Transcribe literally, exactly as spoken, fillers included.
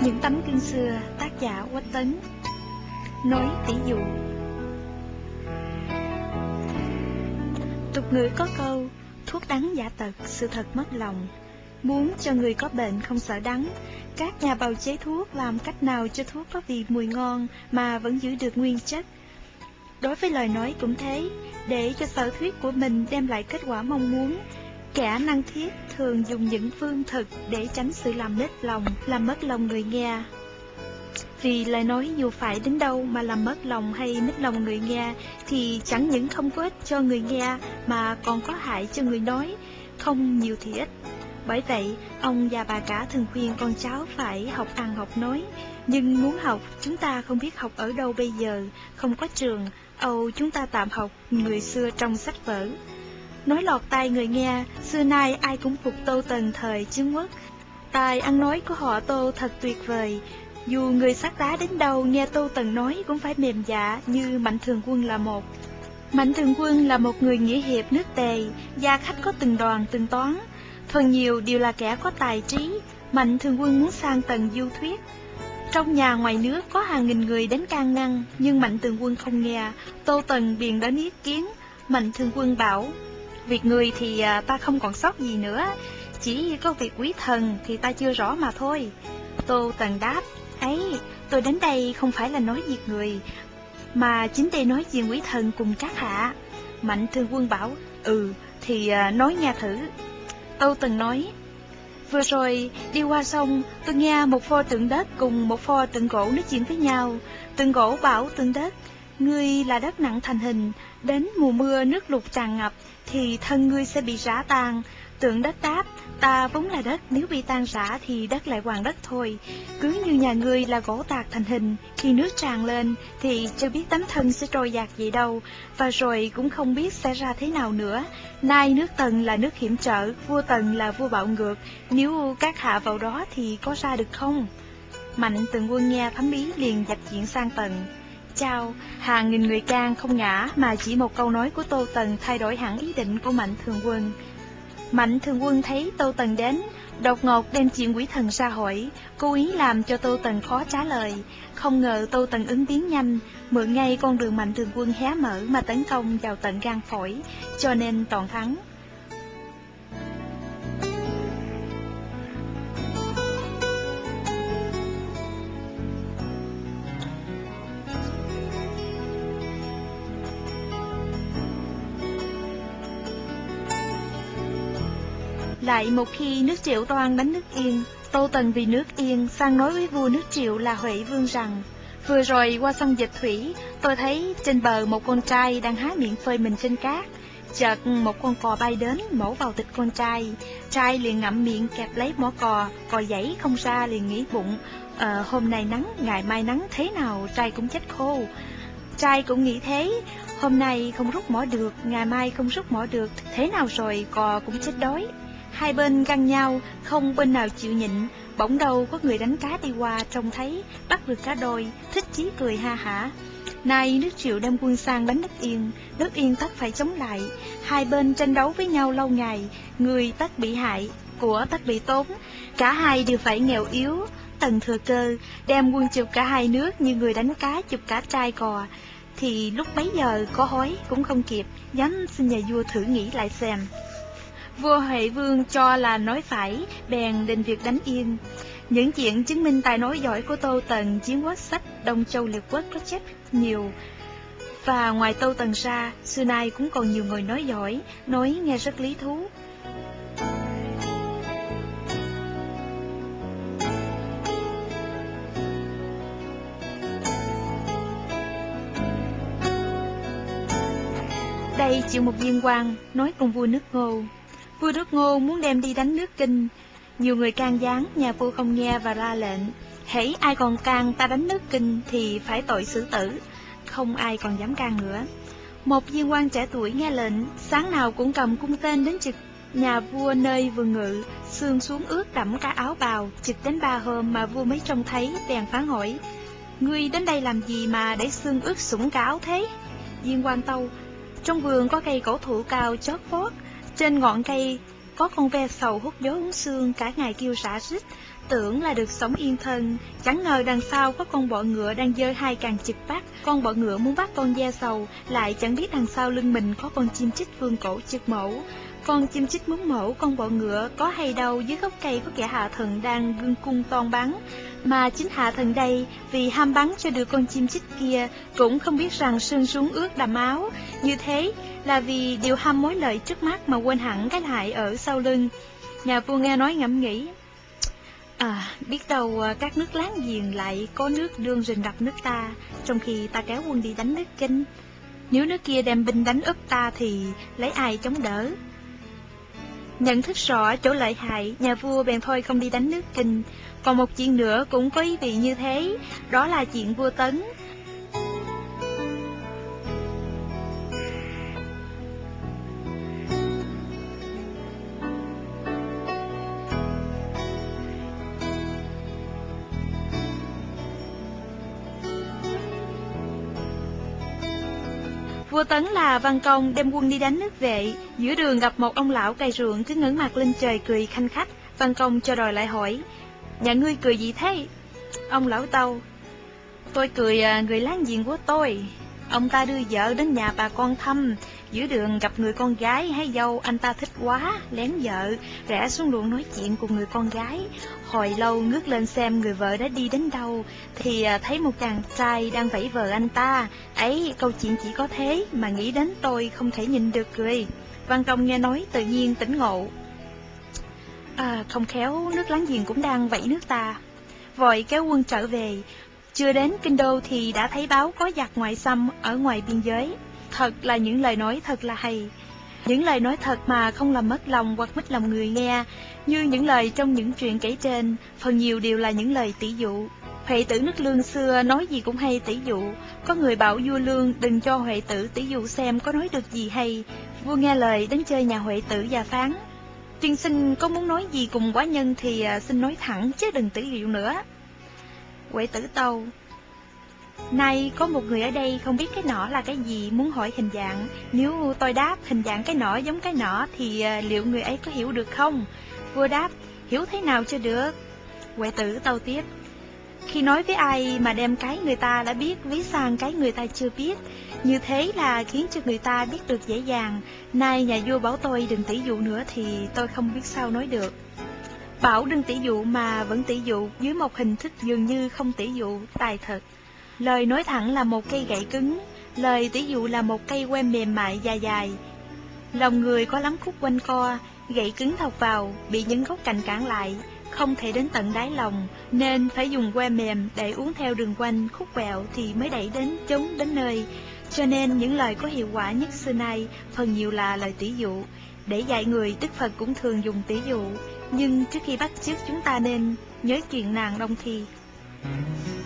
Những tấm gương xưa, tác giả Quách Tấn. Nói tỉ dụ. Tục ngữ có câu, thuốc đắng giả tật, sự thật mất lòng. Muốn cho người có bệnh không sợ đắng, các nhà bào chế thuốc làm cách nào cho thuốc có vị mùi ngon mà vẫn giữ được nguyên chất. Đối với lời nói cũng thế, để cho sở thuyết của mình đem lại kết quả mong muốn, kẻ năng thiết thường dùng những phương thực để tránh sự làm nết lòng, làm mất lòng người nghe. Vì lời nói dù phải đến đâu mà làm mất lòng hay nít lòng người nghe, thì chẳng những không có ích cho người nghe mà còn có hại cho người nói, không nhiều thì ít. Bởi vậy, ông và bà cả thường khuyên con cháu phải học ăn học nói. Nhưng muốn học, chúng ta không biết học ở đâu bây giờ, không có trường, âu chúng ta tạm học người xưa trong sách vở. Nói lọt tai người nghe, xưa nay ai cũng phục Tô Tần thời Chiến Quốc. Tài ăn nói của họ Tô thật tuyệt vời. Dù người xác đá đến đâu nghe Tô Tần nói cũng phải mềm dạ như Mạnh Thường Quân là một. Mạnh Thường Quân là một người nghĩa hiệp nước Tề, gia khách có từng đoàn từng toán. Phần nhiều đều là kẻ có tài trí. Mạnh Thường Quân muốn sang Tần du thuyết. Trong nhà ngoài nước có hàng nghìn người đến can ngăn, nhưng Mạnh Thường Quân không nghe. Tô Tần biền đến ý kiến. Mạnh Thường Quân bảo, việc người thì ta không còn sót gì nữa, chỉ có việc quý thần thì ta chưa rõ mà thôi. Tô Tần đáp, ấy, tôi đến đây không phải là nói việc người, mà chính đây nói chuyện quý thần cùng các hạ. Mạnh Thường Quân bảo, ừ, thì nói nghe thử. Tô Tần nói, vừa rồi đi qua sông, tôi nghe một pho tượng đất cùng một pho tượng gỗ nói chuyện với nhau. Tượng gỗ bảo tượng đất, ngươi là đất nặng thành hình, đến mùa mưa nước lụt tràn ngập, thì thân ngươi sẽ bị rã tan. Tượng đất đáp, ta vốn là đất, nếu bị tan rã thì đất lại hoàn đất thôi. Cứ như nhà ngươi là gỗ tạc thành hình, khi nước tràn lên thì chưa biết tấm thân sẽ trôi dạt gì đâu, và rồi cũng không biết sẽ ra thế nào nữa. Nay nước Tần là nước hiểm trở, vua Tần là vua bạo ngược, nếu các hạ vào đó thì có ra được không? Mạnh Thường Quân nghe thấm ý liền dạch chuyện sang Tần. Chao, hàng nghìn người can không ngã, mà chỉ một câu nói của Tô Tần thay đổi hẳn ý định của Mạnh Thường Quân. Mạnh Thường Quân thấy Tô Tần đến, đột ngột đem chuyện quỷ thần ra hỏi, cố ý làm cho Tô Tần khó trả lời. Không ngờ Tô Tần ứng biến nhanh, mượn ngay con đường Mạnh Thường Quân hé mở mà tấn công vào tận gan phổi, cho nên toàn thắng. Lại một khi nước Triệu toan đánh nước Yên, Tô Tần vì nước Yên sang nói với vua nước Triệu là Huệ Vương rằng, vừa rồi qua sông Dịch Thủy, tôi thấy trên bờ một con trai đang há miệng phơi mình trên cát. Chợt một con cò bay đến mổ vào thịt con trai. Trai liền ngậm miệng kẹp lấy mỏ cò, cò giãy không ra liền nghĩ bụng, ờ, hôm nay nắng, ngày mai nắng, thế nào trai cũng chết khô. Trai cũng nghĩ thế, hôm nay không rút mỏ được, ngày mai không rút mỏ được, thế nào rồi cò cũng chết đói. Hai bên găng nhau, không bên nào chịu nhịn. Bỗng đâu có người đánh cá đi qua, trông thấy bắt được cả đôi, thích chí cười ha hả. Nay nước Triệu đem quân sang đánh nước Yên, nước Yên tất phải chống lại. Hai bên tranh đấu với nhau lâu ngày, người tất bị hại, của tất bị tốn, cả hai đều phải nghèo yếu. Tần thừa cơ đem quân chụp cả hai nước như người đánh cá chụp cả trai cò, thì lúc bấy giờ có hối cũng không kịp, dám xin nhà vua thử nghĩ lại xem. Vua Huệ Vương cho là nói phải, bèn định việc đánh Yên. Những chuyện chứng minh tài nói giỏi của Tô Tần Chiến Quốc sách Đông Châu Liệt Quốc có chép nhiều. Và ngoài Tô Tần ra, xưa nay cũng còn nhiều người nói giỏi, nói nghe rất lý thú. Đây chịu một viên quan nói cùng vua nước Ngô. Vua nước Ngô muốn đem đi đánh nước Kinh. Nhiều người can gián, nhà vua không nghe và ra lệnh, hễ ai còn can ta đánh nước Kinh thì phải tội xử tử. Không ai còn dám can nữa. Một viên quan trẻ tuổi nghe lệnh, sáng nào cũng cầm cung tên đến trực nhà vua nơi vừa ngự, xương xuống ướt đẫm cả áo bào, trực đến ba hôm mà vua mới trông thấy, bèn phán hỏi, ngươi đến đây làm gì mà để xương ướt sũng cả áo thế? Viên quan tâu, trong vườn có cây cổ thụ cao chót vót, trên ngọn cây có con ve sầu hút gió uống sương, cả ngày kêu rã rít. tưởng là được sống yên thân, chẳng ngờ đằng sau có con bọ ngựa đang giơ hai càng chực bắt. Con bọ ngựa muốn bắt con da sầu, lại chẳng biết đằng sau lưng mình có con chim chích vương cổ chực mổ. Con chim chích muốn mổ con bọ ngựa có hay đâu, dưới gốc cây có kẻ hạ thần đang gương cung toan bắn. Mà chính hạ thần đây, vì ham bắn cho được con chim chích kia, cũng không biết rằng sương súng ướt đầm áo. Như thế là vì điều ham mối lợi trước mắt mà quên hẳn cái hại ở sau lưng. Nhà vua nghe nói ngẫm nghĩ, à, biết đâu các nước láng giềng lại có nước đương rình rập nước ta, trong khi ta kéo quân đi đánh nước Kinh. Nếu nước kia đem binh đánh úp ta thì lấy ai chống đỡ? Nhận thức rõ chỗ lợi hại, nhà vua bèn thôi không đi đánh nước Kinh. Còn một chuyện nữa cũng có ý vị như thế, đó là chuyện vua Tấn. Vua Tấn là Văn Công đem quân đi đánh nước Vệ, giữa đường gặp một ông lão cày ruộng cứ ngẩng mặt lên trời cười khanh khách. Văn Công cho đòi lại hỏi, nhà ngươi cười gì thế? Ông lão tâu, tôi cười người láng giềng của tôi. Ông ta đưa vợ đến nhà bà con thăm, giữa đường gặp người con gái hay dâu, anh ta thích quá, lén vợ, rẽ xuống ruộng nói chuyện cùng người con gái. Hồi lâu ngước lên xem người vợ đã đi đến đâu, thì thấy một chàng trai đang vẫy vợ anh ta. Ấy, câu chuyện chỉ có thế mà nghĩ đến tôi không thể nhìn được cười. Văn Công nghe nói tự nhiên tỉnh ngộ. À, không khéo nước láng giềng cũng đang vẫy nước ta. Vội kéo quân trở về. Chưa đến kinh đô thì đã thấy báo có giặc ngoại xâm ở ngoài biên giới. Thật là những lời nói thật là hay. Những lời nói thật mà không làm mất lòng hoặc mất lòng người nghe. Như những lời trong những chuyện kể trên, phần nhiều đều là những lời tỷ dụ. Huệ tử nước Lương xưa nói gì cũng hay tỷ dụ. Có người bảo vua Lương đừng cho Huệ tử tỷ dụ xem có nói được gì hay. Vua nghe lời đến chơi nhà Huệ tử và phán, tiên sinh có muốn nói gì cùng quá nhân thì xin nói thẳng chứ đừng tỷ dụ nữa. Huệ tử tâu, nay có một người ở đây không biết cái nỏ là cái gì, muốn hỏi hình dạng. Nếu tôi đáp hình dạng cái nỏ giống cái nỏ thì liệu người ấy có hiểu được không? Vua đáp, hiểu thế nào cho được? Huệ tử tâu tiếp, khi nói với ai mà đem cái người ta đã biết ví sang cái người ta chưa biết, như thế là khiến cho người ta biết được dễ dàng. Nay nhà vua bảo tôi đừng tỷ dụ nữa thì tôi không biết sao nói được. Bảo đừng tỷ dụ mà vẫn tỷ dụ dưới một hình thức dường như không tỷ dụ, tài thật. Lời nói thẳng là một cây gậy cứng, lời tỷ dụ là một cây que mềm mại dài dài. Lòng người có lắm khúc quanh co, gậy cứng thọc vào, bị những gốc cành cản lại, không thể đến tận đáy lòng, nên phải dùng que mềm để uốn theo đường quanh khúc quẹo thì mới đẩy đến chúng đến nơi. Cho nên những lời có hiệu quả nhất xưa nay phần nhiều là lời tỷ dụ. Để dạy người, Đức Phật cũng thường dùng tỷ dụ, nhưng trước khi bắt chước chúng ta nên nhớ chuyện nàng Đông Thi.